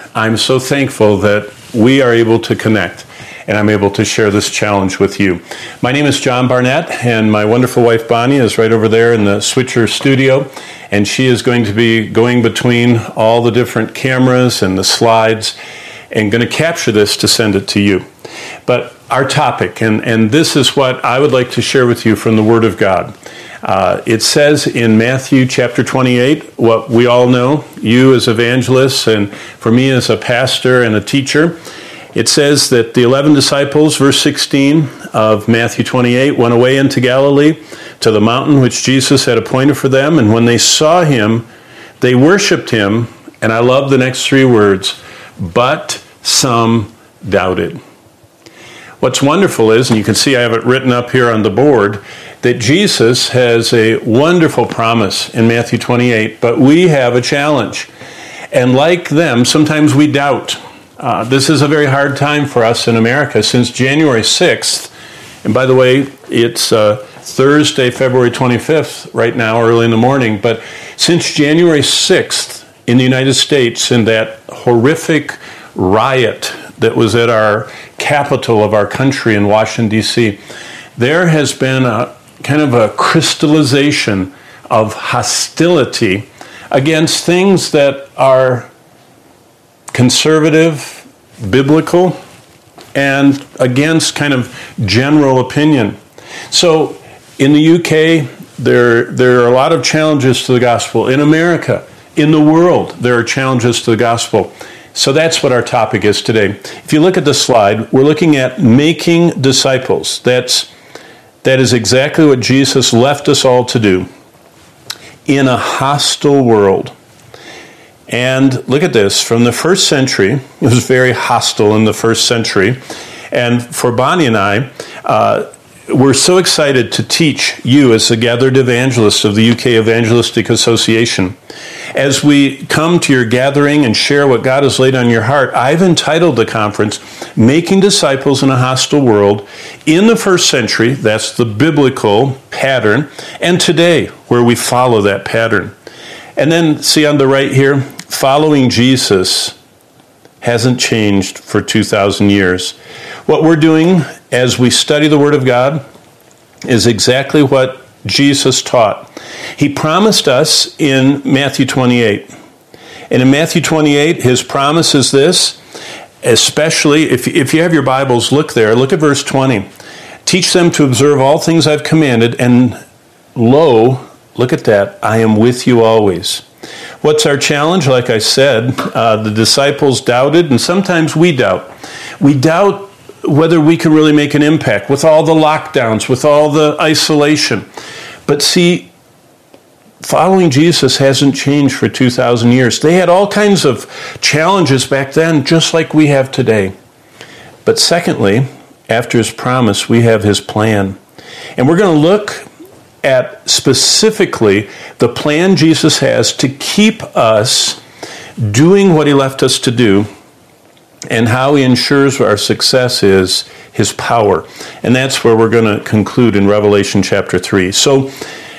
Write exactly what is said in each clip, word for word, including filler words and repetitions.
I'm so thankful that we are able to connect and I'm able to share this challenge with you. My name is John Barnett, and my wonderful wife Bonnie is right over there in the Switcher studio, and she is going to be going between all the different cameras and the slides and going to capture this to send it to you. But our topic, and, and this is what I would like to share with you from the Word of God. Uh, it says in Matthew chapter twenty-eight, what we all know, you as evangelists and for me as a pastor and a teacher, it says that the eleven disciples, verse sixteen of Matthew twenty-eight, went away into Galilee to the mountain which Jesus had appointed for them, and when they saw him, they worshipped him, and I love the next three words, but some doubted. What's wonderful is, and you can see I have it written up here on the board, that Jesus has a wonderful promise in Matthew twenty-eight, but we have a challenge. And like them, sometimes we doubt. Uh, this is a very hard time for us in America since January sixth. And by the way, it's uh, Thursday, February twenty-fifth right now, early in the morning. But since January sixth in the United States, in that horrific riot that was at our capital of our country in Washington, D C, there has been a kind of a crystallization of hostility against things that are conservative, biblical, and against kind of general opinion. So in the U K, there, there are a lot of challenges to the gospel. In America, in the world, there are challenges to the gospel. So that's what our topic is today. If you look at the slide, we're looking at making disciples. That's That is exactly what Jesus left us all to do in a hostile world. And look at this, from the first century, it was very hostile in the first century. And for Bonnie and I, uh, we're so excited to teach you as the gathered evangelists of the U K Evangelistic Association. As we come to your gathering and share what God has laid on your heart, I've entitled the conference, Making Disciples in a Hostile World, in the first century, that's the biblical pattern, and today, where we follow that pattern. And then, see on the right here, following Jesus hasn't changed for two thousand years. What we're doing as we study the Word of God is exactly what Jesus taught. He promised us in Matthew twenty-eight. And in Matthew twenty-eight, his promise is this, especially, if, if you have your Bibles, look there, look at verse twenty. Teach them to observe all things I've commanded, and lo, look at that, I am with you always. What's our challenge? Like I said, uh, the disciples doubted, and sometimes we doubt. We doubt whether we can really make an impact with all the lockdowns, with all the isolation. But see, following Jesus hasn't changed for two thousand years. They had all kinds of challenges back then, just like we have today. But secondly, after his promise, we have his plan. And we're going to look at specifically the plan Jesus has to keep us doing what he left us to do, and how he ensures our success is his power. And that's where we're going to conclude in Revelation chapter three. So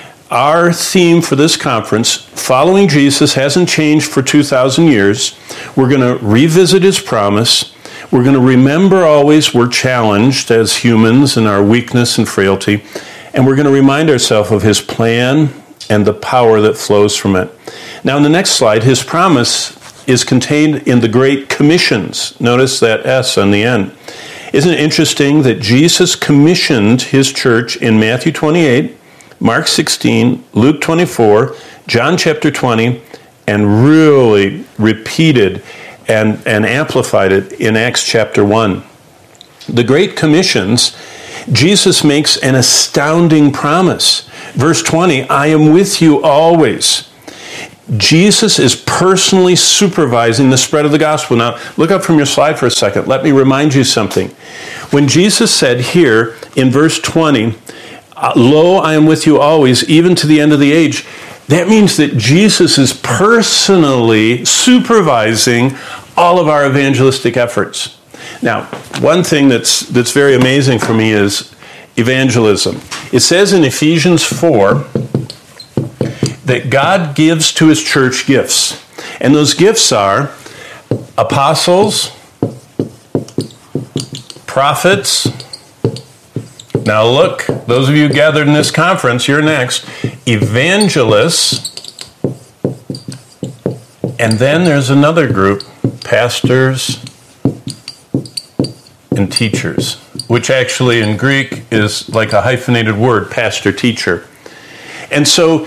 our theme for this conference, following Jesus, hasn't changed for two thousand years. We're going to revisit his promise. We're going to remember always we're challenged as humans in our weakness and frailty. And we're going to remind ourselves of his plan and the power that flows from it. Now, in the next slide, his promise is contained in the Great Commissions. Notice that S on the end. Isn't it interesting that Jesus commissioned his church in Matthew twenty-eight, Mark sixteen, Luke twenty-four, John chapter twenty, and really repeated and, and amplified it in Acts chapter one. The Great Commissions, Jesus makes an astounding promise. Verse twenty, I am with you always. Jesus is personally supervising the spread of the gospel. Now, look up from your slide for a second. Let me remind you something. When Jesus said here in verse twenty, lo, I am with you always, even to the end of the age, that means that Jesus is personally supervising all of our evangelistic efforts. Now, one thing that's that's very amazing for me is evangelism. It says in Ephesians four that God gives to his church gifts. And those gifts are apostles, prophets. Now look, those of you gathered in this conference, you're next. Evangelists. And then there's another group, pastors and teachers, which actually in Greek is like a hyphenated word, pastor, teacher. And so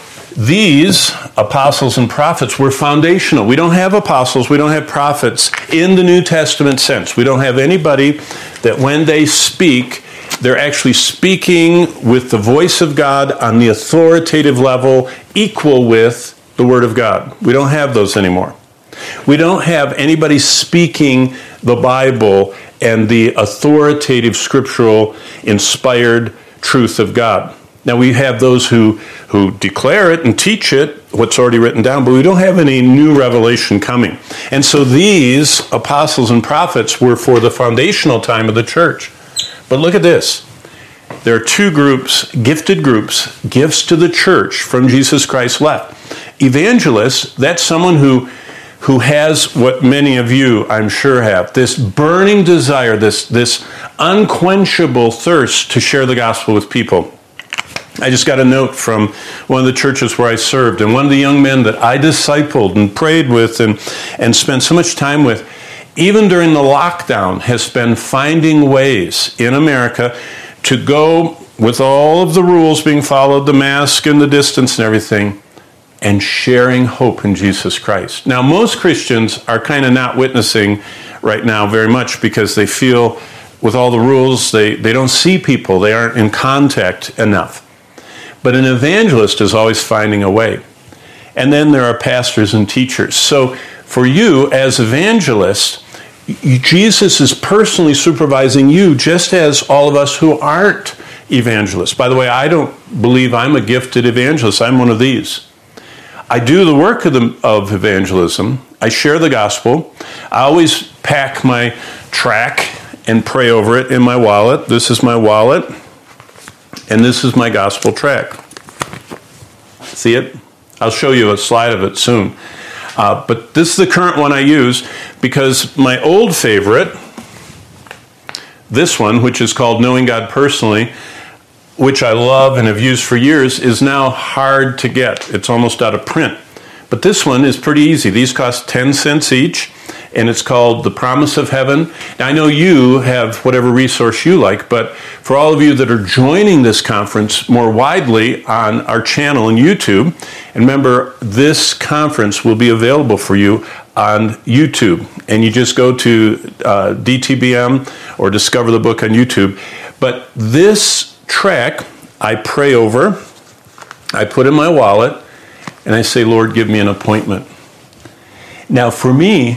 these apostles and prophets were foundational. We don't have apostles, we don't have prophets in the New Testament sense. We don't have anybody that when they speak, they're actually speaking with the voice of God on the authoritative level, equal with the Word of God. We don't have those anymore. We don't have anybody speaking the Bible and the authoritative, scriptural, inspired truth of God. Now, we have those who, who declare it and teach it, what's already written down, but we don't have any new revelation coming. And so these apostles and prophets were for the foundational time of the church. But look at this. There are two groups, gifted groups, gifts to the church from Jesus Christ left. Evangelists, that's someone who, who has what many of you, I'm sure, have, this burning desire, this, this unquenchable thirst to share the gospel with people. I just got a note from one of the churches where I served, and one of the young men that I discipled and prayed with and, and spent so much time with, even during the lockdown, has been finding ways in America to go with all of the rules being followed, the mask and the distance and everything, and sharing hope in Jesus Christ. Now, most Christians are kind of not witnessing right now very much because they feel with all the rules, they, they don't see people, they aren't in contact enough. But an evangelist is always finding a way. And then there are pastors and teachers. So for you as evangelists, Jesus is personally supervising you just as all of us who aren't evangelists. By the way, I don't believe I'm a gifted evangelist. I'm one of these. I do the work of, the, of evangelism. I share the gospel. I always pack my tract and pray over it in my wallet. This is my wallet, and this is my gospel tract. See it? I'll show you a slide of it soon. Uh, but this is the current one I use because my old favorite, this one, which is called Knowing God Personally, which I love and have used for years, is now hard to get. It's almost out of print. But this one is pretty easy. These cost ten cents each, and it's called The Promise of Heaven. Now, I know you have whatever resource you like, but for all of you that are joining this conference more widely on our channel on YouTube, and remember, this conference will be available for you on YouTube. And you just go to uh, D T B M or Discover the Book on YouTube. But this tract, I pray over, I put in my wallet, and I say, Lord, give me an appointment. Now, for me,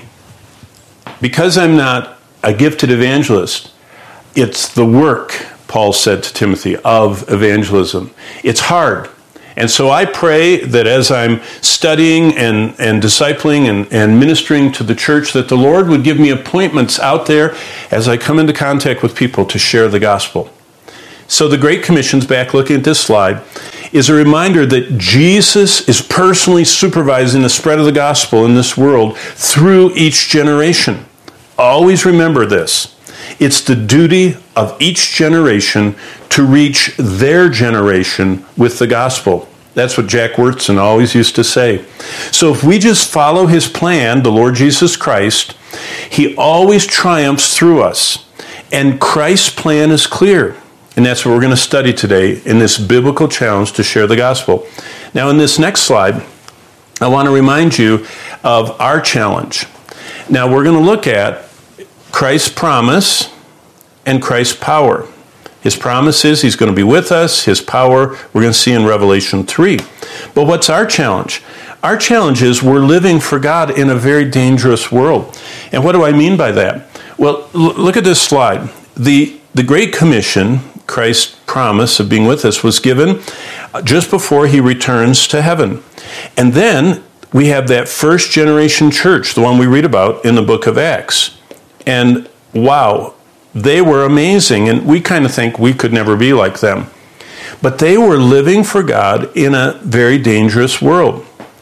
because I'm not a gifted evangelist, it's the work, Paul said to Timothy, of evangelism. It's hard. And so I pray that as I'm studying and, and discipling and, and ministering to the church, that the Lord would give me appointments out there as I come into contact with people to share the gospel. So the Great Commission's, back looking at this slide, is a reminder that Jesus is personally supervising the spread of the gospel in this world through each generation. Always remember this. It's the duty of each generation to reach their generation with the gospel. That's what Jack Wurtson always used to say. So if we just follow his plan, the Lord Jesus Christ, he always triumphs through us. And Christ's plan is clear. And that's what we're going to study today in this biblical challenge to share the gospel. Now, in this next slide, I want to remind you of our challenge. Now, we're going to look at Christ's promise and Christ's power. His promise is he's going to be with us. His power, we're going to see in Revelation three. But what's our challenge? Our challenge is we're living for God in a very dangerous world. And what do I mean by that? Well, l- look at this slide. The, the Great Commission, Christ's promise of being with us, was given just before he returns to heaven. And then we have that first generation church, the one we read about in the book of Acts. And wow, they were amazing. And we kind of think we could never be like them. But they were living for God in a very dangerous world.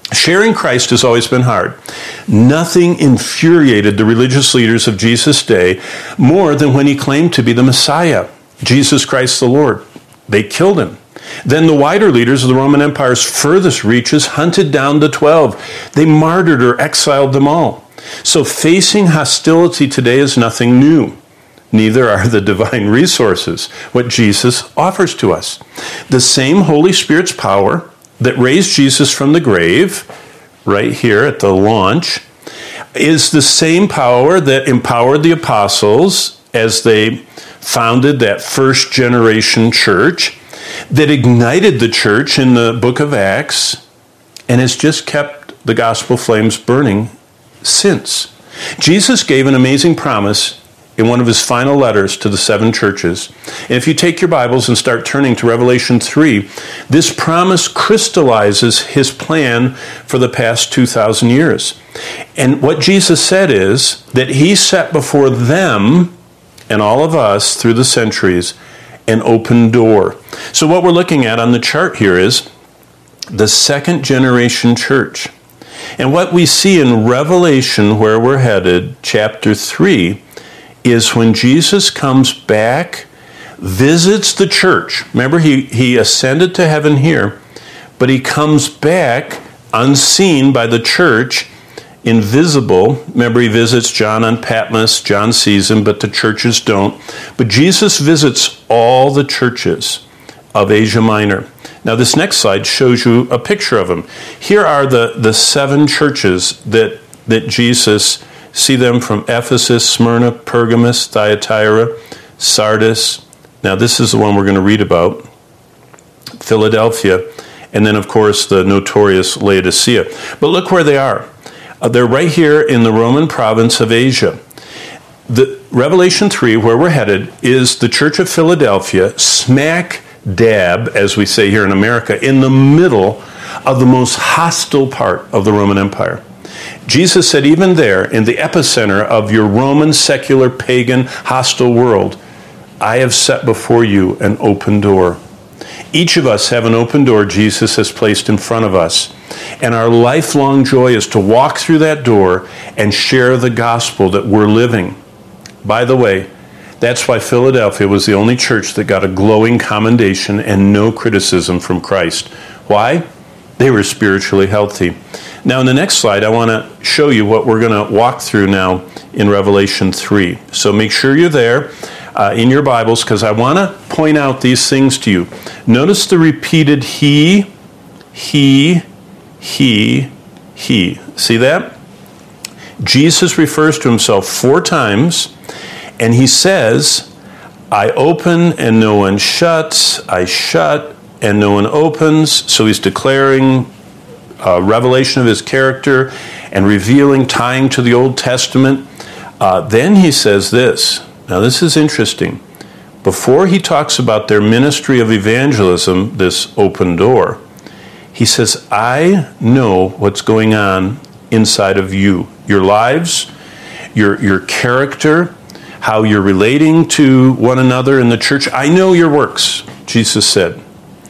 Sharing Christ has always been hard. Nothing infuriated the religious leaders of Jesus' day more than when he claimed to be the Messiah, Jesus Christ the Lord. They killed him. Then the wider leaders of the Roman Empire's furthest reaches hunted down the twelve. They martyred or exiled them all. So facing hostility today is nothing new. Neither are the divine resources, what Jesus offers to us. The same Holy Spirit's power that raised Jesus from the grave, right here at the launch, is the same power that empowered the apostles as they founded that first generation church, that ignited the church in the book of Acts, and has just kept the gospel flames burning since. Jesus gave an amazing promise in one of his final letters to the seven churches. And if you take your Bibles and start turning to Revelation three, this promise crystallizes his plan for the past two thousand years. And what Jesus said is that he set before them and all of us through the centuries an open door. So what we're looking at on the chart here is the second generation church. And what we see in Revelation, where we're headed, chapter three, is when Jesus comes back, visits the church. Remember, he, he ascended to heaven here, but he comes back unseen by the church, invisible. Remember, he visits John on Patmos. John sees him, but the churches don't. But Jesus visits all the churches of Asia Minor. Now, this next slide shows you a picture of them. Here are the, the seven churches that, that Jesus, see them from Ephesus, Smyrna, Pergamos, Thyatira, Sardis. Now, this is the one we're going to read about, Philadelphia, and then, of course, the notorious Laodicea. But look where they are. Uh, they're right here in the Roman province of Asia. The Revelation three, where we're headed, is the Church of Philadelphia, smack dab, as we say here in America, in the middle of the most hostile part of the Roman Empire. Jesus said, even there, in the epicenter of your Roman, secular, pagan, hostile world, I have set before you an open door. Each of us have an open door Jesus has placed in front of us. And our lifelong joy is to walk through that door and share the gospel that we're living. By the way, that's why Philadelphia was the only church that got a glowing commendation and no criticism from Christ. Why? They were spiritually healthy. Now, in the next slide, I want to show you what we're going to walk through now in Revelation three. So make sure you're there uh, in your Bibles, because I want to point out these things to you. Notice the repeated he, he, he, he. See that? Jesus refers to himself four times, and he says, I open and no one shuts, I shut and no one opens. So he's declaring a revelation of his character and revealing, tying to the Old Testament. Uh, then he says this. Now this is interesting. Before he talks about their ministry of evangelism, this open door, he says, I know what's going on inside of you. Your lives, your, your character, how you're relating to one another in the church. I know your works, Jesus said.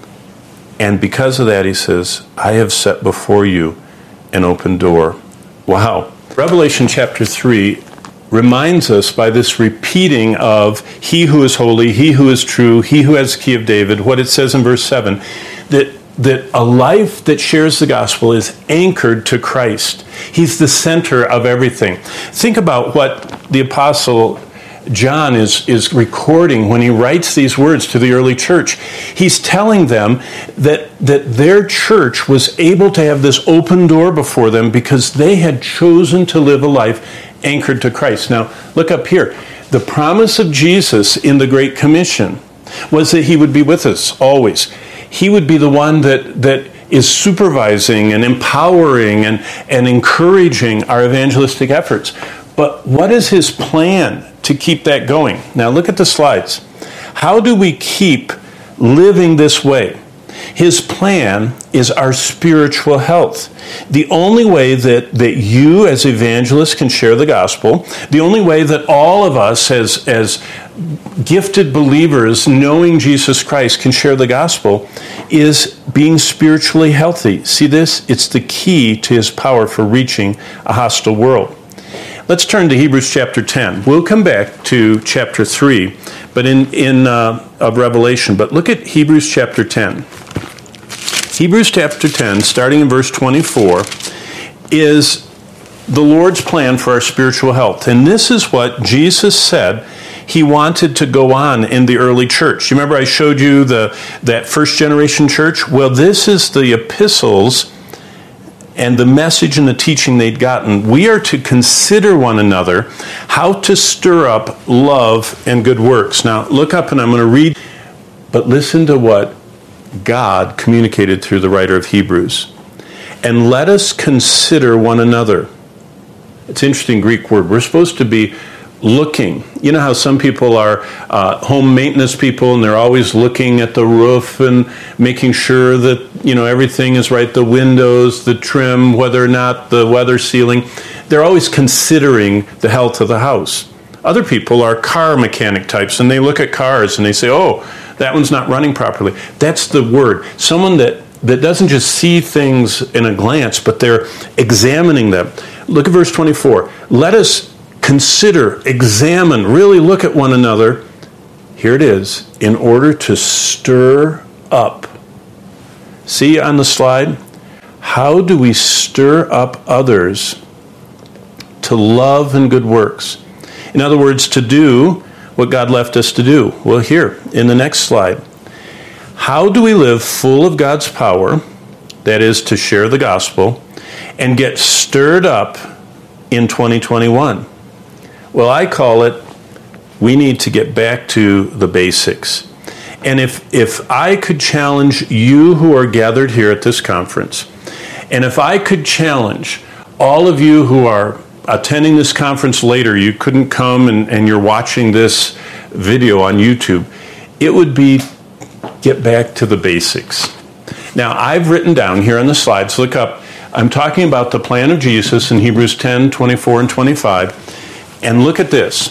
And because of that, he says, I have set before you an open door. Wow. Revelation chapter three reminds us by this repeating of he who is holy, he who is true, he who has the key of David, what it says in verse seven, that that a life that shares the gospel is anchored to Christ. He's the center of everything. Think about what the apostle John is, is recording when he writes these words to the early church. He's telling them that, that their church was able to have this open door before them because they had chosen to live a life anchored to Christ. Now, look up here. The promise of Jesus in the Great Commission was that he would be with us always. He would be the one that, that is supervising and empowering and, and encouraging our evangelistic efforts. But what is his plan to keep that going? Now look at the slides. How do we keep living this way? His plan is our spiritual health. The only way that, that you as evangelists can share the gospel, the only way that all of us as, as gifted believers knowing Jesus Christ can share the gospel is being spiritually healthy. See this? It's the key to his power for reaching a hostile world. Let's turn to Hebrews chapter ten. We'll come back to chapter three, but in, in uh, of Revelation. But look at Hebrews chapter ten. Hebrews chapter ten, starting in verse twenty-four, is the Lord's plan for our spiritual health. And this is what Jesus said he wanted to go on in the early church. You remember I showed you the that first generation church? Well, this is the epistles and the message and the teaching they'd gotten. We are to consider one another, how to stir up love and good works. Now, look up and I'm going to read, but listen to what God communicated through the writer of Hebrews. And let us consider one another. It's an interesting Greek word. We're supposed to be looking. You know how some people are uh, home maintenance people and they're always looking at the roof and making sure that, you know, everything is right, the windows, the trim, whether or not the weather sealing. They're always considering the health of the house. Other people are car mechanic types and they look at cars and they say, oh, that one's not running properly. That's the word. Someone that, that doesn't just see things in a glance, but they're examining them. Look at verse twenty-four. Let us consider, examine, really look at one another. Here it is. In order to stir up. See on the slide? How do we stir up others to love and good works? In other words, to do what God left us to do. Well, here, in the next slide. How do we live full of God's power, that is, to share the gospel, and get stirred up in twenty twenty-one? Well, I call it, we need to get back to the basics. And if, if I could challenge you who are gathered here at this conference, and if I could challenge all of you who are attending this conference later, you couldn't come and, and you're watching this video on YouTube, it would be get back to the basics. Now, I've written down here on the slides, look up, I'm talking about the plan of Jesus in Hebrews ten, twenty-four, and twenty-five. And look at this.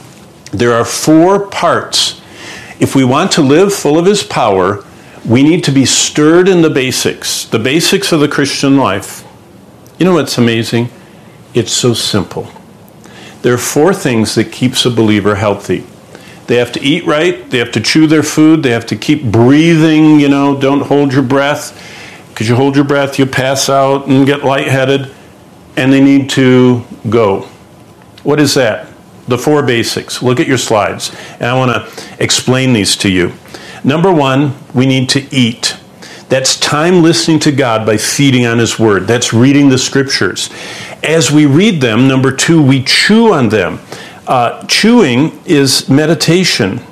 There are four parts. If we want to live full of his power, we need to be stirred in the basics, the basics of the Christian life. You know what's amazing? It's so simple. There are four things that keeps a believer healthy. They have to eat right, they have to chew their food, they have to keep breathing, you know, don't hold your breath. Because you hold your breath, you pass out and get lightheaded, and they need to go. What is that? The four basics. Look at your slides. And I want to explain these to you. Number one, we need to eat. That's time listening to God by feeding on his word. That's reading the scriptures. As we read them, number two, we chew on them. Uh, chewing is meditation.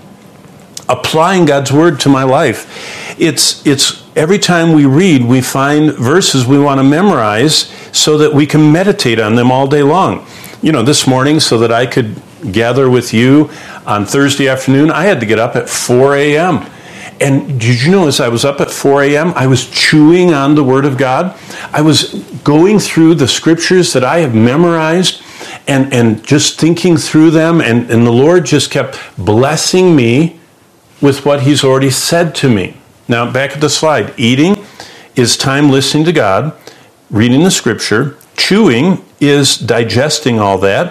Applying God's word to my life. It's, it's every time we read, we find verses we want to memorize so that we can meditate on them all day long. You know, this morning, so that I could gather with you on Thursday afternoon, I had to get up at four a.m. And did you know as I was up at four a.m., I was chewing on the Word of God? I was going through the scriptures that I have memorized and, and just thinking through them, and, and the Lord just kept blessing me with what he's already said to me. Now, back at the slide, eating is time listening to God, reading the scripture. Chewing is digesting all that.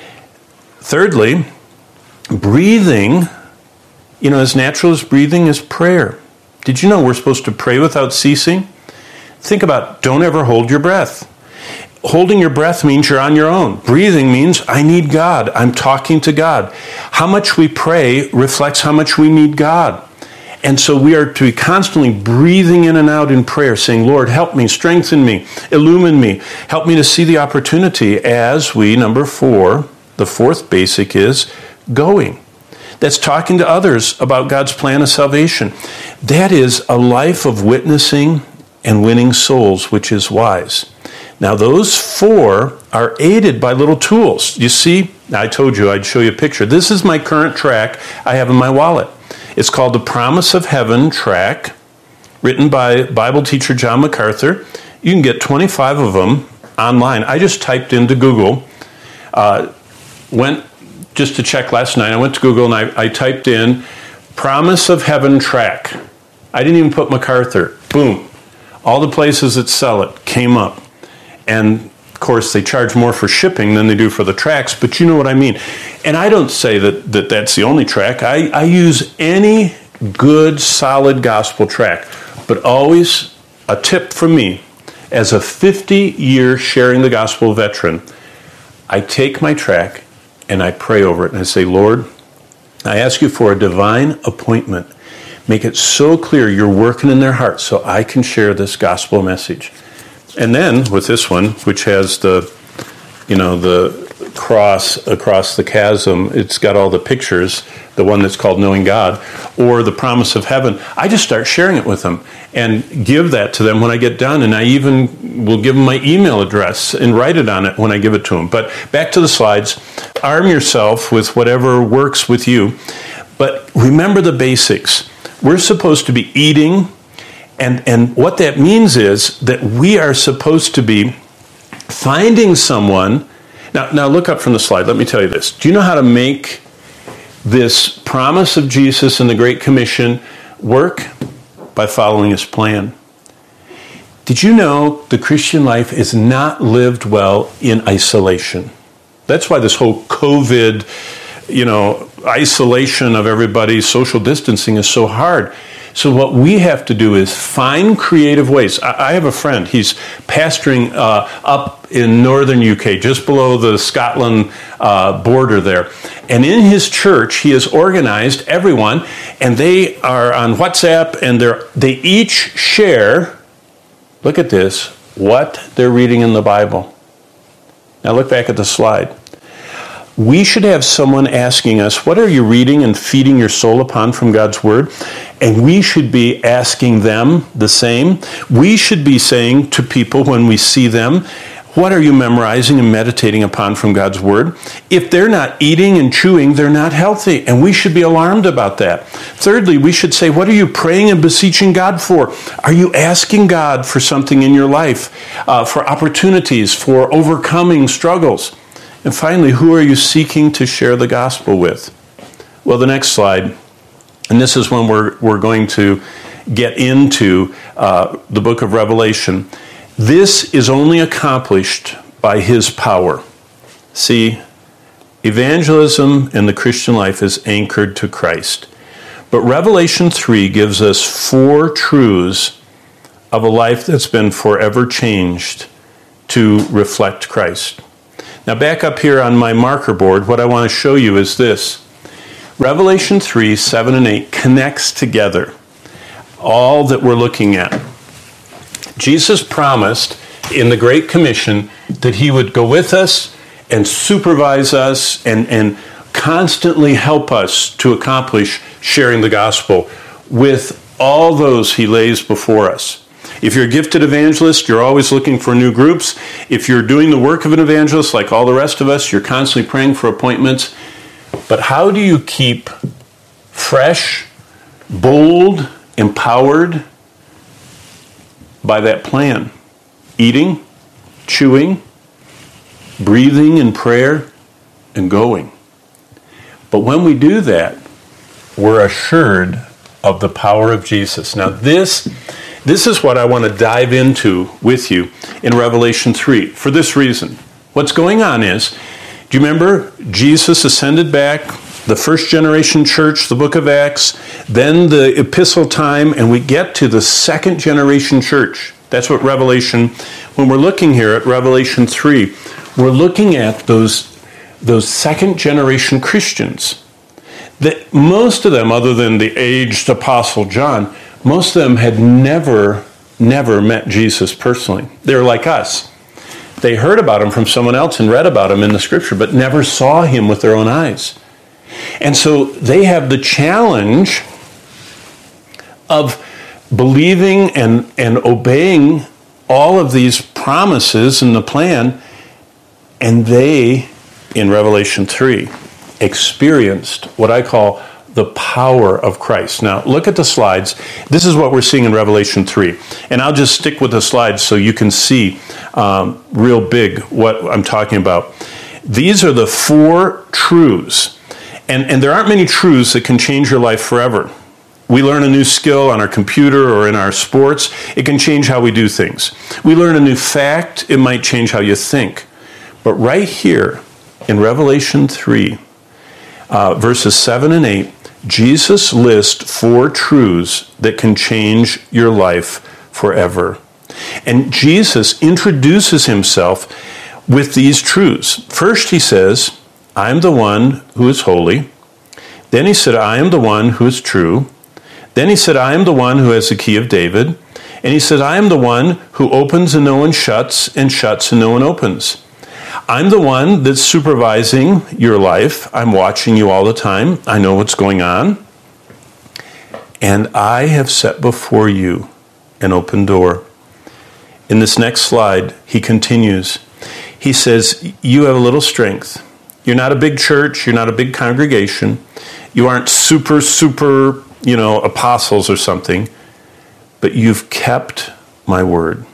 Thirdly, breathing, you know, as natural as breathing is prayer. Did you know we're supposed to pray without ceasing? Think about, don't ever hold your breath. Holding your breath means you're on your own. Breathing means I need God. I'm talking to God. How much we pray reflects how much we need God. And so we are to be constantly breathing in and out in prayer, saying, Lord, help me, strengthen me, illumine me, help me to see the opportunity as we, number four, the fourth basic is going. That's talking to others about God's plan of salvation. That is a life of witnessing and winning souls, which is wise. Now, those four are aided by little tools. You see, I told you I'd show you a picture. This is my current track I have in my wallet. It's called the Promise of Heaven track. written by Bible teacher John MacArthur. You can get twenty-five of them online. I just typed into Google, uh, went just to check last night. I went to Google and I, I typed in Promise of Heaven track. I didn't even put MacArthur. Boom. All the places that sell it came up. And of course, they charge more for shipping than they do for the tracks, but you know what I mean. And I don't say that, that that's the only track. I, I use any good, solid gospel track. But always a tip from me, as a fifty-year sharing the gospel veteran, I take my track and I pray over it and I say, Lord, I ask you for a divine appointment. Make it so clear you're working in their hearts so I can share this gospel message. And then with this one, which has the, you know, the cross across the chasm, it's got all the pictures, the one that's called Knowing God, or the Promise of Heaven, I just start sharing it with them and give that to them when I get done. And I even will give them my email address and write it on it when I give it to them. But back to the slides. Arm yourself with whatever works with you. But remember the basics. We're supposed to be eating, and, and what that means is that we are supposed to be finding someone. Now, now look up from the slide. Let me tell you this. Do you know how to make this promise of Jesus and the Great Commission work? By following his plan. Did you know the Christian life is not lived well in isolation? That's why this whole COVID, you know, isolation of everybody, social distancing is so hard. So what we have to do is find creative ways. I, I have a friend, he's pastoring uh, up in northern U K, just below the Scotland uh, border there. And in his church, he has organized everyone, and they are on WhatsApp, and they're, they each share, look at this, what they're reading in the Bible. Now look back at the slide. We should have someone asking us, what are you reading and feeding your soul upon from God's Word? And we should be asking them the same. We should be saying to people when we see them, what are you memorizing and meditating upon from God's Word? If they're not eating and chewing, they're not healthy, and we should be alarmed about that. Thirdly, we should say, what are you praying and beseeching God for? Are you asking God for something in your life, uh, for opportunities, for overcoming struggles? And finally, who are you seeking to share the gospel with? Well, the next slide, and this is when we're, we're going to get into uh, the book of Revelation. This is only accomplished by his power. See, evangelism in the Christian life is anchored to Christ. But Revelation three gives us four truths of a life that's been forever changed to reflect Christ. Now back up here on my marker board, what I want to show you is this. Revelation three, seven, and eight connects together all that we're looking at. Jesus promised in the Great Commission that he would go with us and supervise us and, and constantly help us to accomplish sharing the gospel with all those he lays before us. If you're a gifted evangelist, you're always looking for new groups. If you're doing the work of an evangelist like all the rest of us, you're constantly praying for appointments. But how do you keep fresh, bold, empowered by that plan? Eating, chewing, breathing in prayer, and going. But when we do that, we're assured of the power of Jesus. Now this, this is what I want to dive into with you in Revelation three. For this reason, what's going on is, do you remember Jesus ascended back, the first generation church, the book of Acts, then the epistle time, and we get to the second generation church. That's what Revelation, when we're looking here at Revelation three, we're looking at those, those second generation Christians. That most of them, other than the aged apostle John, most of them had never, never met Jesus personally. They're like us. They heard about him from someone else and read about him in the scripture, but never saw him with their own eyes. And so they have the challenge of believing and, and obeying all of these promises in the plan, and they, in Revelation three, experienced what I call the power of Christ. Now, look at the slides. This is what we're seeing in Revelation three. And I'll just stick with the slides so you can see um, real big what I'm talking about. These are the four truths. And, and there aren't many truths that can change your life forever. We learn a new skill on our computer or in our sports. It can change how we do things. We learn a new fact. It might change how you think. But right here in Revelation three, uh, verses seven and eight, Jesus lists four truths that can change your life forever. And Jesus introduces himself with these truths. First, he says, I am the one who is holy. Then he said, I am the one who is true. Then he said, I am the one who has the key of David. And he said, I am the one who opens and no one shuts, and shuts and no one opens. I'm the one that's supervising your life. I'm watching you all the time. I know what's going on. And I have set before you an open door. In this next slide, he continues. He says, you have a little strength. You're not a big church. You're not a big congregation. You aren't super, super, you know, apostles or something. But you've kept my word.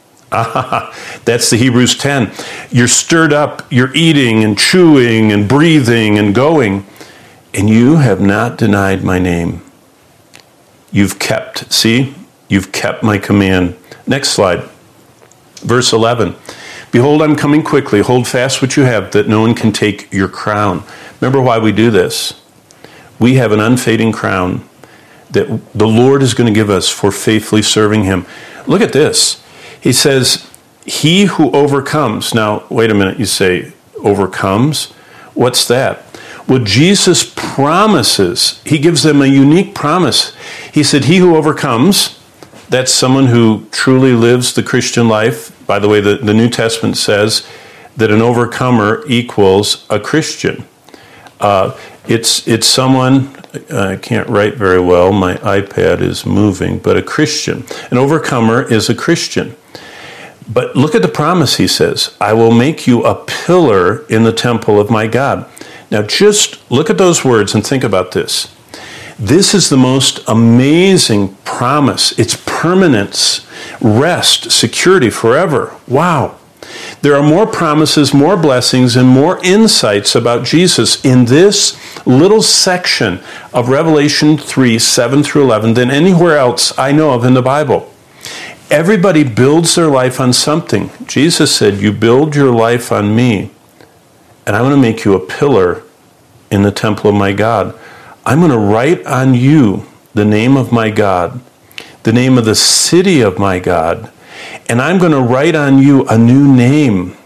Ah, that's the Hebrews ten. You're stirred up, you're eating and chewing and breathing and going, and you have not denied my name. You've kept, see, you've kept my command. Next slide, verse eleven. Behold, I'm coming quickly. Hold fast what you have, that no one can take your crown. Remember why we do this. We have an unfading crown that the Lord is going to give us for faithfully serving him. Look at this. He says, he who overcomes. Now, wait a minute, you say, overcomes? What's that? Well, Jesus promises. He gives them a unique promise. He said, he who overcomes, that's someone who truly lives the Christian life. By the way, the, the New Testament says that an overcomer equals a Christian. Uh, it's, it's someone, I can't write very well, my iPad is moving, but a Christian. An overcomer is a Christian. But look at the promise, he says, I will make you a pillar in the temple of my God. Now just look at those words and think about this. This is the most amazing promise. It's permanence, rest, security forever. Wow. There are more promises, more blessings, and more insights about Jesus in this little section of Revelation three, seven through eleven than anywhere else I know of in the Bible. Everybody builds their life on something. Jesus said, you build your life on me, and I'm going to make you a pillar in the temple of my God. I'm going to write on you the name of my God, the name of the city of my God, and I'm going to write on you a new name.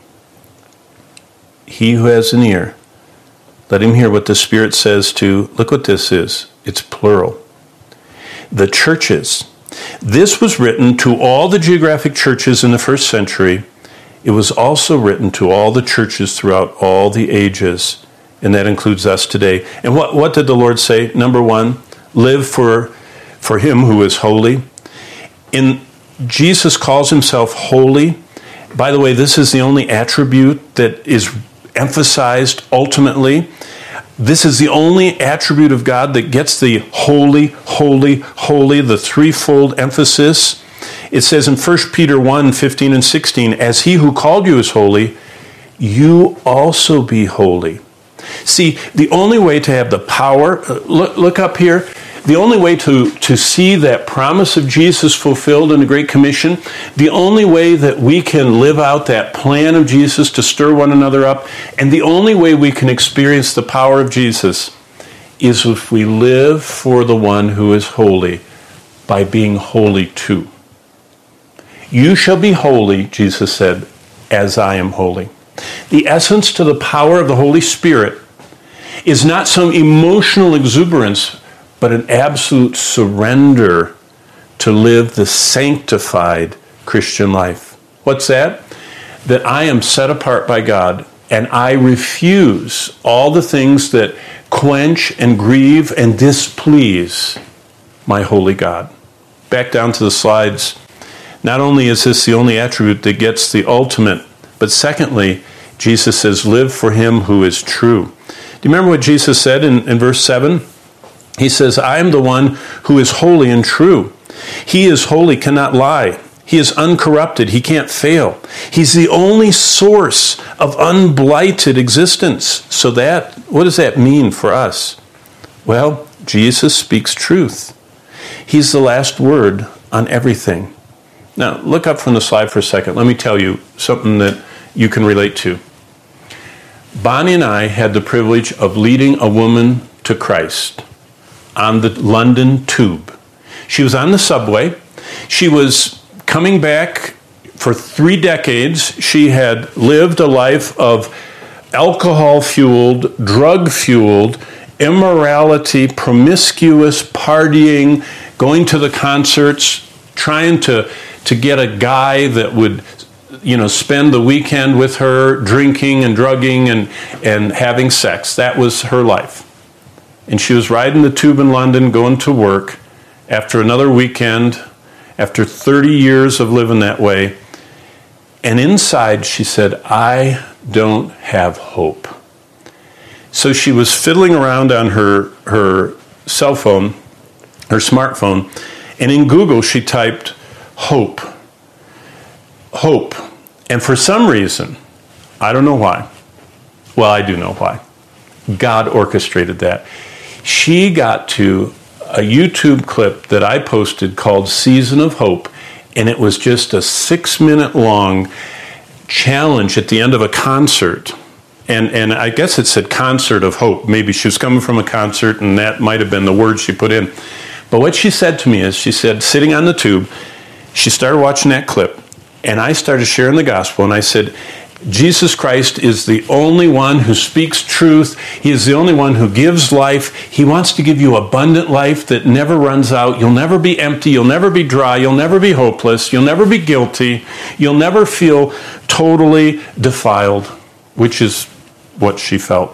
He who has an ear, let him hear what the Spirit says to, look what this is, it's plural, the churches. This was written to all the geographic churches in the first century. It was also written to all the churches throughout all the ages, and that includes us today. And what, what did the Lord say? Number one, live for, for him who is holy. In Jesus calls himself holy. By the way, this is the only attribute that is emphasized ultimately. This is the only attribute of God that gets the holy, holy, holy, the threefold emphasis. It says in First Peter one, fifteen and sixteen, as he who called you is holy, you also be holy. See, the only way to have the power, look, look up here, the only way to, to see that promise of Jesus fulfilled in the Great Commission, the only way that we can live out that plan of Jesus to stir one another up, and the only way we can experience the power of Jesus is if we live for the one who is holy by being holy too. You shall be holy, Jesus said, as I am holy. The essence to the power of the Holy Spirit is not some emotional exuberance, but an absolute surrender to live the sanctified Christian life. What's that? That I am set apart by God, and I refuse all the things that quench and grieve and displease my holy God. Back down to the slides. Not only is this the only attribute that gets the ultimate, but secondly, Jesus says, live for him who is true. Do you remember what Jesus said in, in verse seven? He says, I am the one who is holy and true. He is holy, cannot lie. He is uncorrupted. He can't fail. He's the only source of unblighted existence. So that, what does that mean for us? Well, Jesus speaks truth. He's the last word on everything. Now, look up from the slide for a second. Let me tell you something that you can relate to. Bonnie and I had the privilege of leading a woman to Christ on the London Tube. She was on the subway. She was coming back for three decades. She had lived a life of alcohol-fueled, drug-fueled, immorality, promiscuous partying, going to the concerts, trying to, to get a guy that would, you know, spend the weekend with her, drinking and drugging and, and having sex. That was her life. And she was riding the tube in London, going to work after another weekend, after thirty years of living that way. And inside she said, I don't have hope. So she was fiddling around on her, her cell phone, her smartphone, and in Google she typed hope. Hope. And for some reason, I don't know why. Well, I do know why. God orchestrated that. She got to a YouTube clip that I posted called Season of Hope, and it was just a six-minute long challenge at the end of a concert. And and I guess it said Concert of Hope. Maybe she was coming from a concert, and that might have been the word she put in. But what she said to me is, she said, sitting on the tube, she started watching that clip, and I started sharing the gospel, and I said, Jesus Christ is the only one who speaks truth. He is the only one who gives life. He wants to give you abundant life that never runs out. You'll never be empty. You'll never be dry. You'll never be hopeless. You'll never be guilty. You'll never feel totally defiled, which is what she felt.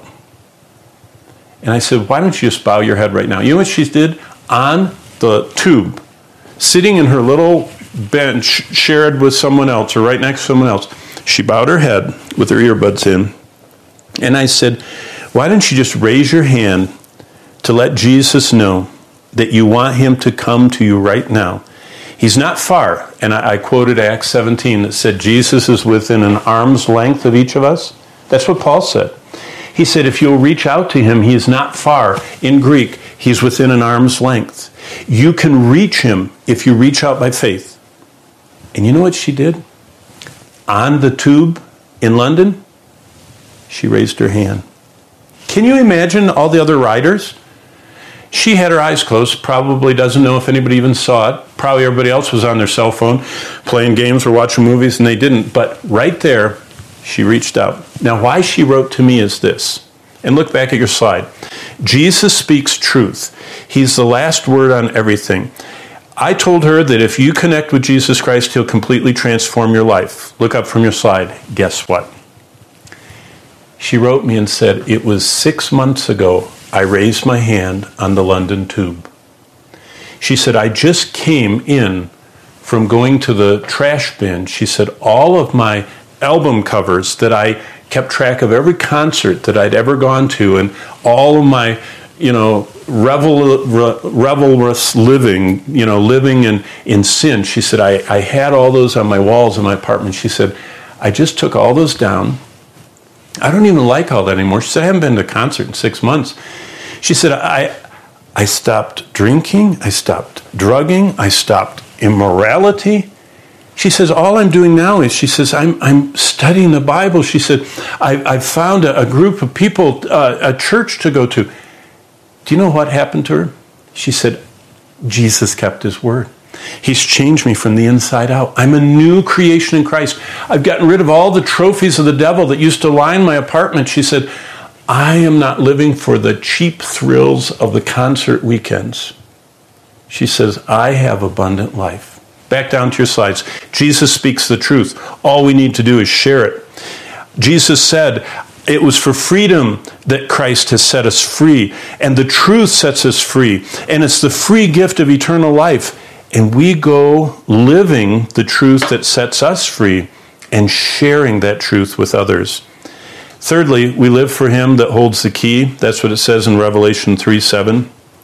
And I said, why don't you just bow your head right now? You know what she did? On the tube, sitting in her little bench, shared with someone else or right next to someone else, she bowed her head with her earbuds in. And I said, why don't you just raise your hand to let Jesus know that you want him to come to you right now? He's not far. And I, I quoted Acts seventeen that said Jesus is within an arm's length of each of us. That's what Paul said. He said, if you'll reach out to him, he is not far. In Greek, he's within an arm's length. You can reach him if you reach out by faith. And you know what she did? On the tube in London, she raised her hand. Can you imagine all the other riders? She had her eyes closed, probably doesn't know if anybody even saw it. Probably everybody else was on their cell phone, playing games or watching movies, and they didn't. But right there, she reached out. Now, why she wrote to me is this. And look back at your slide. Jesus speaks truth. He's the last word on everything. I told her that if you connect with Jesus Christ, he'll completely transform your life. Look up from your slide. Guess what? She wrote me and said, it was six months ago I raised my hand on the London Tube. She said, I just came in from going to the trash bin. She said, all of my album covers that I kept track of every concert that I'd ever gone to and all of my, you know, revel, re, revelrous living, you know, living in, in sin. She said, I, I had all those on my walls in my apartment. She said, I just took all those down. I don't even like all that anymore. She said, I haven't been to a concert in six months. She said, I, I stopped drinking. I stopped drugging. I stopped immorality. She says, all I'm doing now is, she says, I'm I'm studying the Bible. She said, I, I've found a, a group of people, uh, a church to go to. Do you know what happened to her? She said, Jesus kept his word. He's changed me from the inside out. I'm a new creation in Christ. I've gotten rid of all the trophies of the devil that used to line my apartment. She said, I am not living for the cheap thrills of the concert weekends. She says, I have abundant life. Back down to your slides. Jesus speaks the truth. All we need to do is share it. Jesus said, it was for freedom that Christ has set us free. And the truth sets us free. And it's the free gift of eternal life. And we go living the truth that sets us free and sharing that truth with others. Thirdly, we live for him that holds the key. That's what it says in Revelation three seven.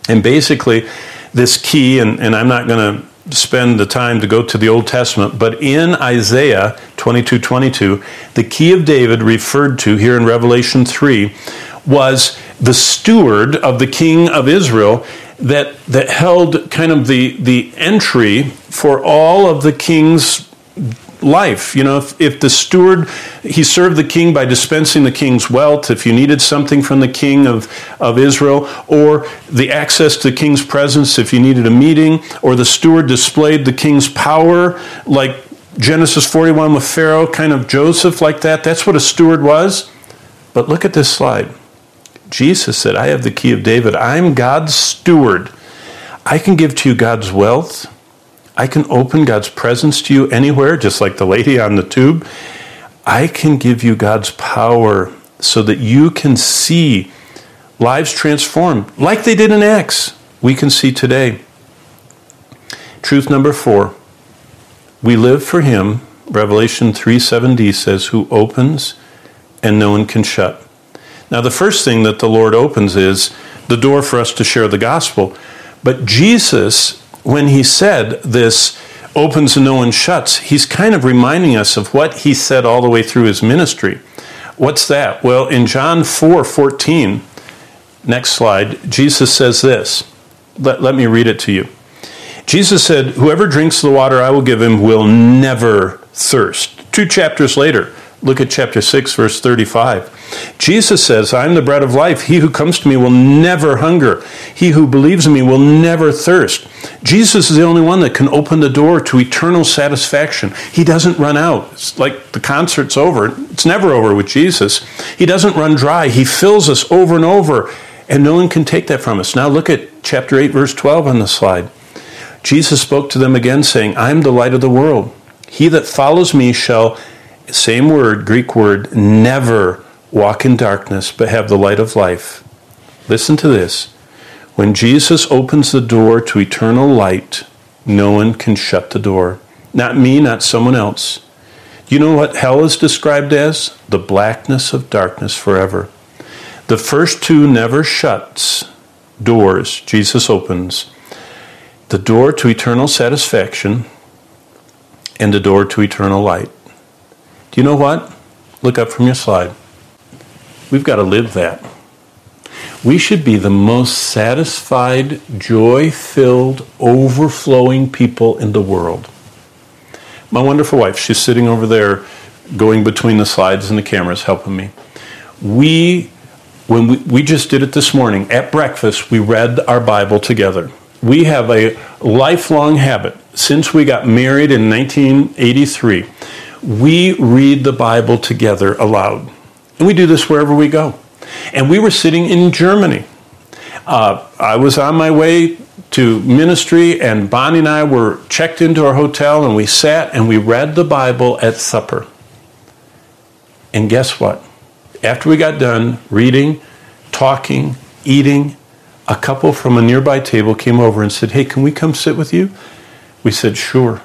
And basically, this key, and, and I'm not going to spend the time to go to the Old Testament, but in Isaiah twenty-two twenty-two, the key of David referred to here in Revelation three was the steward of the king of Israel that, that held kind of the, the entry for all of the king's life. You know, if, if the steward, he served the king by dispensing the king's wealth, if you needed something from the king of, of Israel, or the access to the king's presence if you needed a meeting, or the steward displayed the king's power, like Genesis forty-one with Pharaoh, kind of Joseph like that. That's what a steward was. But look at this slide. Jesus said, I have the key of David. I'm God's steward. I can give to you God's wealth. I can open God's presence to you anywhere, just like the lady on the tube. I can give you God's power so that you can see lives transformed, like they did in Acts. We can see today. Truth number four. We live for him. Revelation three seven d says, who opens and no one can shut. Now, the first thing that the Lord opens is the door for us to share the gospel. But Jesus, when he said this opens and no one shuts, he's kind of reminding us of what he said all the way through his ministry. What's that? Well, in John four fourteen, next slide, Jesus says this. Let, let me read it to you. Jesus said, whoever drinks the water I will give him will never thirst. Two chapters later, look at chapter six, verse thirty-five. Jesus says, I am the bread of life. He who comes to me will never hunger. He who believes in me will never thirst. Jesus is the only one that can open the door to eternal satisfaction. He doesn't run out. It's like the concert's over. It's never over with Jesus. He doesn't run dry. He fills us over and over, and no one can take that from us. Now look at chapter eight, verse twelve on the slide. Jesus spoke to them again, saying, I am the light of the world. He that follows me shall, same word, Greek word, never walk in darkness, but have the light of life. Listen to this. When Jesus opens the door to eternal light, no one can shut the door. Not me, not someone else. Do you know what hell is described as? The blackness of darkness forever. The first two never shuts doors Jesus opens. The door to eternal satisfaction and the door to eternal light. Do you know what? Look up from your slide. We've got to live that. We should be the most satisfied, joy-filled, overflowing people in the world. My wonderful wife, she's sitting over there going between the slides and the cameras helping me. We, when we, we just did it this morning, at breakfast, we read our Bible together. We have a lifelong habit. Since we got married in nineteen eighty-three, we read the Bible together aloud. And we do this wherever we go. And we were sitting in Germany. Uh, I was on my way to ministry, and Bonnie and I were checked into our hotel, and we sat and we read the Bible at supper. And guess what? After we got done reading, talking, eating, a couple from a nearby table came over and said, hey, can we come sit with you? We said, sure.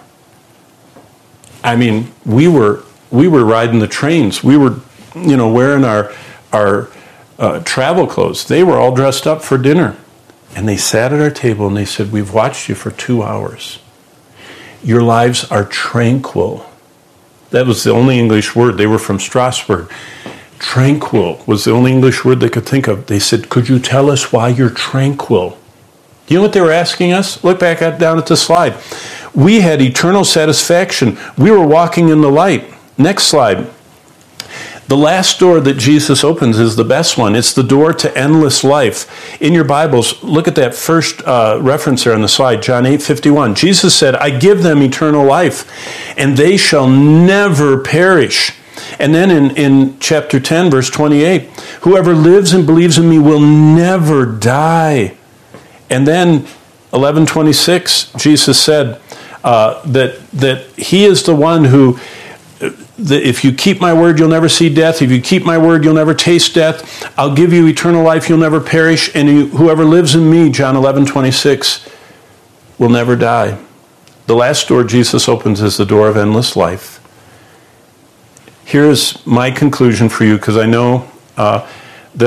I mean, we were we were riding the trains. We were, you know, wearing our our uh, travel clothes. They were all dressed up for dinner. And they sat at our table and they said, we've watched you for two hours. Your lives are tranquil. That was the only English word. They were from Strasbourg. Tranquil was the only English word they could think of. They said, could you tell us why you're tranquil? Do you know what they were asking us? Look back at, down at the slide. We had eternal satisfaction. We were walking in the light. Next slide. The last door that Jesus opens is the best one. It's the door to endless life. In your Bibles, look at that first uh, reference there on the slide, John eight fifty-one. Jesus said, I give them eternal life, and they shall never perish. And then in, in chapter ten, verse twenty-eight, whoever lives and believes in me will never die. And then eleven twenty-six, Jesus said uh, that, that he is the one who, that if you keep my word, you'll never see death. If you keep my word, you'll never taste death. I'll give you eternal life, you'll never perish. And you, whoever lives in me, John eleven twenty-six, will never die. The last door Jesus opens is the door of endless life. Here's my conclusion for you, because I know uh, that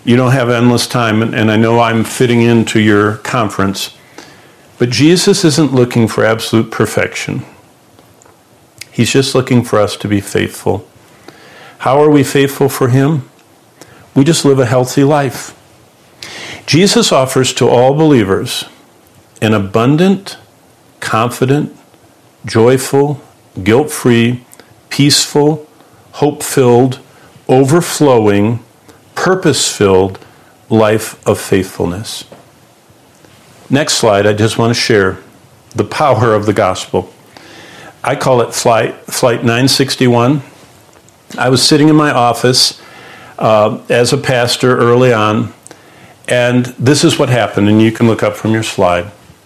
You don't have endless time, and, and I know I'm fitting into your conference. But Jesus isn't looking for absolute perfection. He's just looking for us to be faithful. How are we faithful for him? We just live a healthy life. Jesus offers to all believers an abundant, confident, joyful, guilt-free, peaceful, hope-filled, overflowing, purpose-filled life of faithfulness. Next slide, I just want to share the power of the gospel. I call it flight, flight nine sixty-one. I was sitting in my office uh, as a pastor early on, and this is what happened, and you can look up from your slide.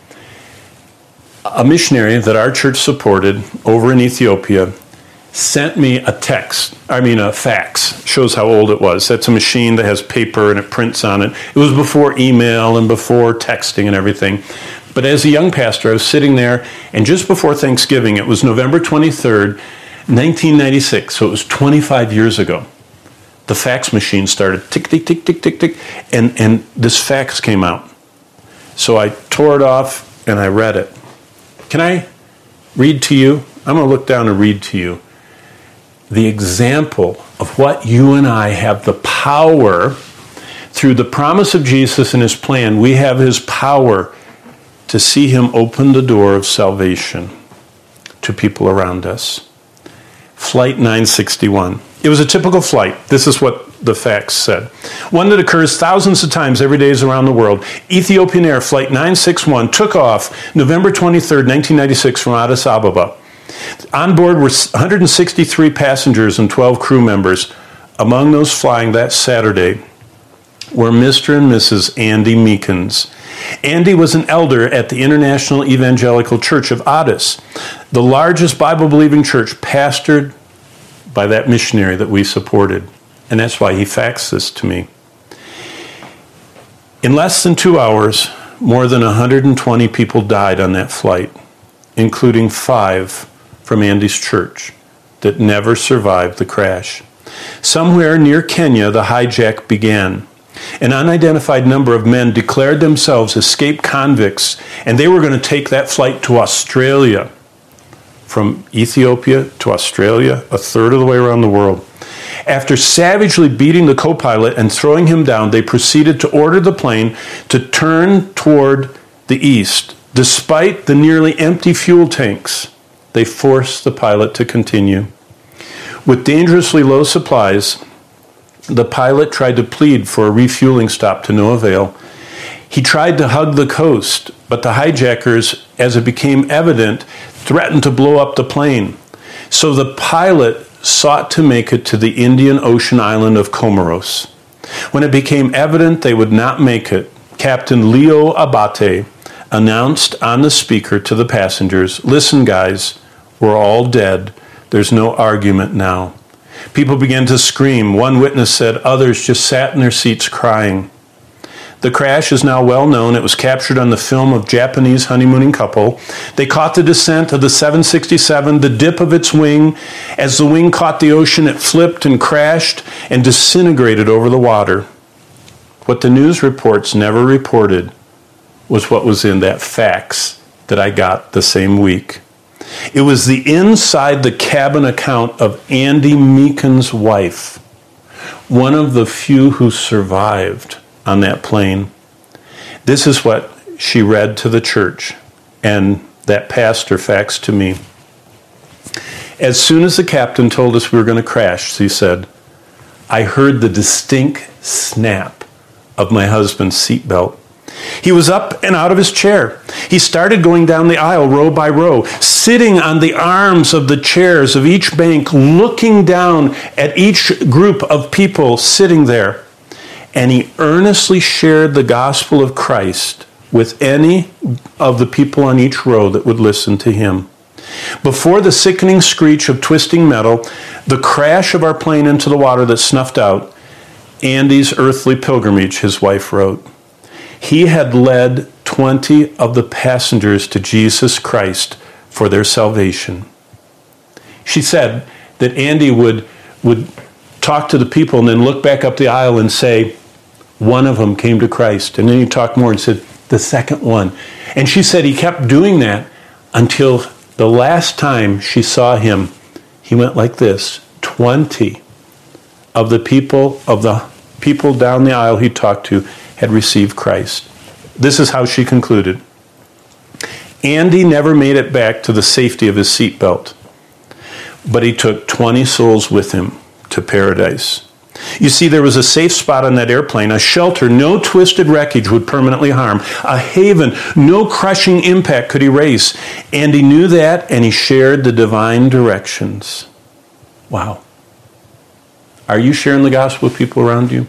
A missionary that our church supported over in Ethiopia sent me a text, I mean a fax, shows how old it was. That's a machine that has paper and it prints on it. It was before email and before texting and everything. But as a young pastor, I was sitting there, and just before Thanksgiving, it was November twenty-third, nineteen ninety-six, so it was twenty-five years ago. The fax machine started tick, tick, tick, tick, tick, tick, and, and this fax came out. So I tore it off and I read it. Can I read to you? I'm going to look down and read to you the example of what you and I have the power, through the promise of Jesus and his plan, we have his power to see him open the door of salvation to people around us. Flight nine sixty-one. It was a typical flight. This is what the fax said. One that occurs thousands of times every day around the world. Ethiopian Air Flight nine sixty-one took off November twenty-third, nineteen ninety-six from Addis Ababa. On board were one hundred sixty-three passengers and twelve crew members. Among those flying that Saturday were Mister and Missus Andy Meekins. Andy was an elder at the International Evangelical Church of Addis, the largest Bible-believing church pastored by that missionary that we supported. And that's why he faxed this to me. In less than two hours, more than one hundred twenty people died on that flight, including five from Andy's church that never survived the crash. Somewhere near Kenya, the hijack began. An unidentified number of men declared themselves escaped convicts, and they were going to take that flight to Australia. From Ethiopia to Australia, a third of the way around the world. After savagely beating the co-pilot and throwing him down, they proceeded to order the plane to turn toward the east. Despite the nearly empty fuel tanks, they forced the pilot to continue. With dangerously low supplies, the pilot tried to plead for a refueling stop to no avail. He tried to hug the coast, but the hijackers, as it became evident, threatened to blow up the plane. So the pilot sought to make it to the Indian Ocean island of Comoros. When it became evident they would not make it, Captain Leo Abate announced on the speaker to the passengers, "Listen, guys, we're all dead. There's no argument now." People began to scream. One witness said others just sat in their seats crying. The crash is now well known. It was captured on the film of a Japanese honeymooning couple. They caught the descent of the seven sixty-seven, the dip of its wing. As the wing caught the ocean, it flipped and crashed and disintegrated over the water. What the news reports never reported was what was in that fax that I got the same week. It was the inside the cabin account of Andy Meekins' wife, one of the few who survived on that plane. This is what she read to the church, and that pastor faxed to me. As soon as the captain told us we were going to crash, she said, I heard the distinct snap of my husband's seatbelt. He was up and out of his chair. He started going down the aisle row by row, sitting on the arms of the chairs of each bank, looking down at each group of people sitting there. And he earnestly shared the gospel of Christ with any of the people on each row that would listen to him. Before the sickening screech of twisting metal, the crash of our plane into the water that snuffed out, Andy's earthly pilgrimage, his wife wrote. He had led twenty of the passengers to Jesus Christ for their salvation. She said that Andy would, would talk to the people and then look back up the aisle and say, One of them came to Christ. And then he talked more and said, the second one. And she said he kept doing that until the last time she saw him, he went like this. twenty of the people of the people down the aisle he talked to had received Christ. This is how she concluded. Andy never made it back to the safety of his seatbelt, but he took twenty souls with him to paradise. You see, there was a safe spot on that airplane, a shelter no twisted wreckage would permanently harm, a haven no crushing impact could erase. Andy knew that, and he shared the divine directions. Wow. Are you sharing the gospel with people around you?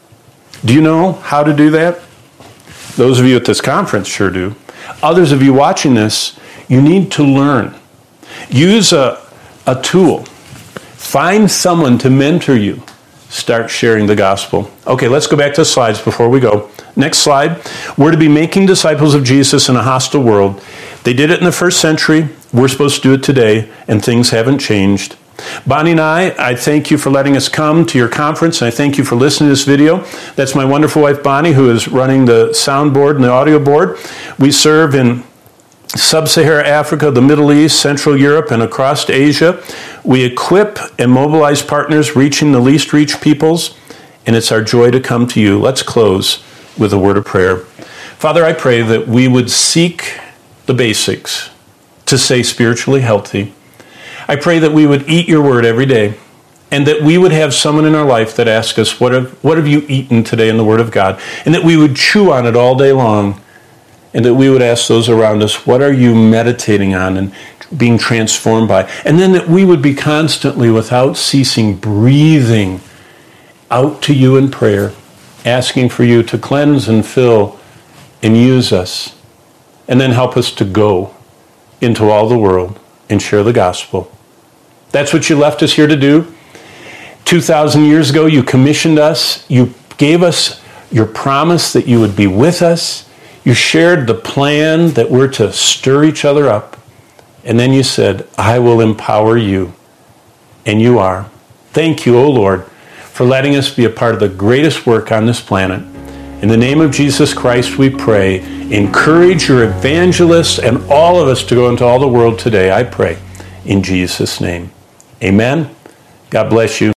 Do you know how to do that? Those of you at this conference sure do. Others of you watching this, you need to learn. Use a, a tool. Find someone to mentor you. Start sharing the gospel. Okay, let's go back to the slides before we go. Next slide. We're to be making disciples of Jesus in a hostile world. They did it in the first century. We're supposed to do it today, and things haven't changed. Bonnie and I, I thank you for letting us come to your conference, and I thank you for listening to this video. That's my wonderful wife, Bonnie, who is running the soundboard and the audio board. We serve in Sub-Saharan Africa, the Middle East, Central Europe, and across Asia. We equip and mobilize partners reaching the least reached peoples, and it's our joy to come to you. Let's close with a word of prayer. Father, I pray that we would seek the basics to stay spiritually healthy. I pray that we would eat your word every day, and that we would have someone in our life that asks us, what have, what have you eaten today in the word of God? And that we would chew on it all day long, and that we would ask those around us, what are you meditating on and being transformed by? And then that we would be constantly, without ceasing, breathing out to you in prayer, asking for you to cleanse and fill and use us, and then help us to go into all the world and share the gospel. That's what you left us here to do. two thousand years ago, you commissioned us. You gave us your promise that you would be with us. You shared the plan that we're to stir each other up. And then you said, I will empower you. And you are. Thank you, O Lord, for letting us be a part of the greatest work on this planet. In the name of Jesus Christ, we pray. Encourage your evangelists and all of us to go into all the world today, I pray. In Jesus' name. Amen. God bless you.